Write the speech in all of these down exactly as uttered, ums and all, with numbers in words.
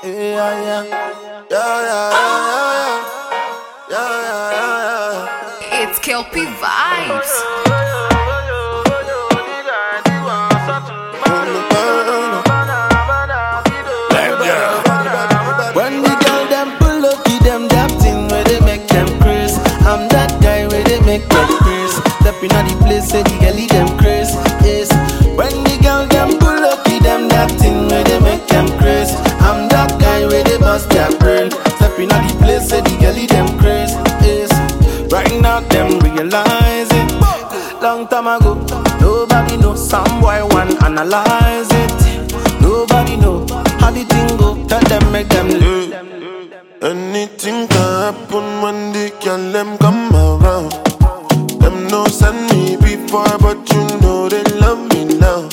Yeah, yeah, yeah, yeah, yeah, yeah, yeah, yeah, yeah. It's Kelpie Vibes. When the girl them pull up, give them that thing where they make them crazy. I'm that guy where they make them crazy. Stepping out the place, say the girlie them crazy. Yes. When the girl them pull up, give them that thing where they make them crazy. I'm that guy where they bust their brain. Stepping out the place, say the girlie them crazy. Yes. Right now them realize it. Long time ago, nobody know. Some boy want analyze it. Nobody know how the thing go. Tell them, make them live. Anything can happen when they can them come around. Them no send me before, but you know they love me now.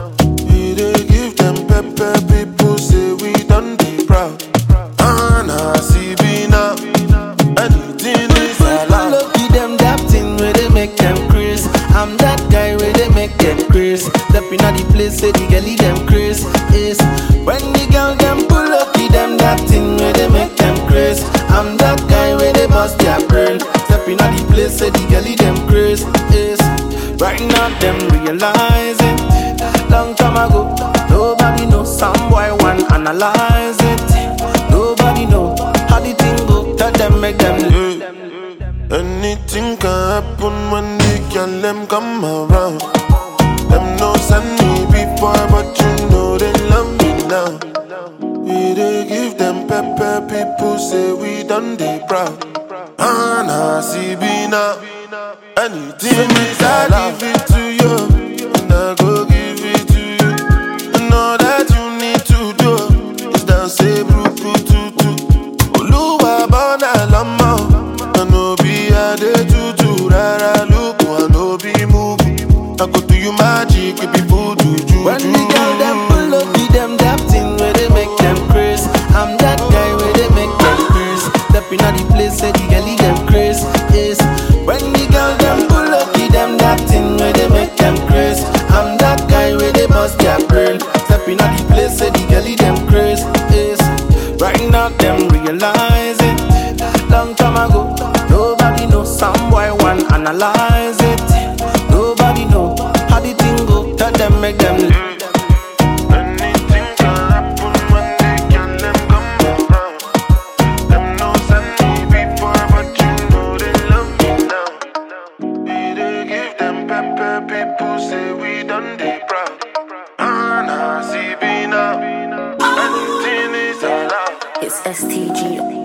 We they give them pepper, people say we done be proud. And I see me now. Anything is allowed. Look at them that thing where they make them crazy. I'm that guy where they make them crazy. Stepping out the place, say the girlie them crazy. Yes. When the girl them pull up, give them that thing where they make them crazy. I'm that guy where they bust their brain. Stepping out the place, say the girlie them crazy. Yes. Right now them realizing. Long time ago, nobody know. Some boy want analyze it. Nobody know how the thing go. Tell them, make them live. Anything can happen when they can them come around. Them no send me before, but you know they love me now. We they give them pepper, people say we done they proud. And I see me now. Anything is I give it to you, and I go give it to you. And all that you need to do is dance a bruku tutu. Oluwa bona lama. I no be a day to do rara look, I no be movie. I go do you magic, it be voodoo juju. When the girl them pull up, give them that thing where they make them crazy. I'm that guy where they make them crazy. Stepping out the place, say the girlie them crazy. Yes. When the girl them pull up, give them that thing where they make them crazy. I'm that guy where they bust their brain. Stepping out the place, say the girlie them crazy. Yes. Right now them realizing. Long time ago, nobody know. Some boy want analyze it. Nobody know how the thing go. Tell them, make them live. Anything can happen when they can them come around. Them no send me before, but you know they love me now. We they give them pepper, people say we done they proud. And I see me now. Anything is allowed. It's S T G.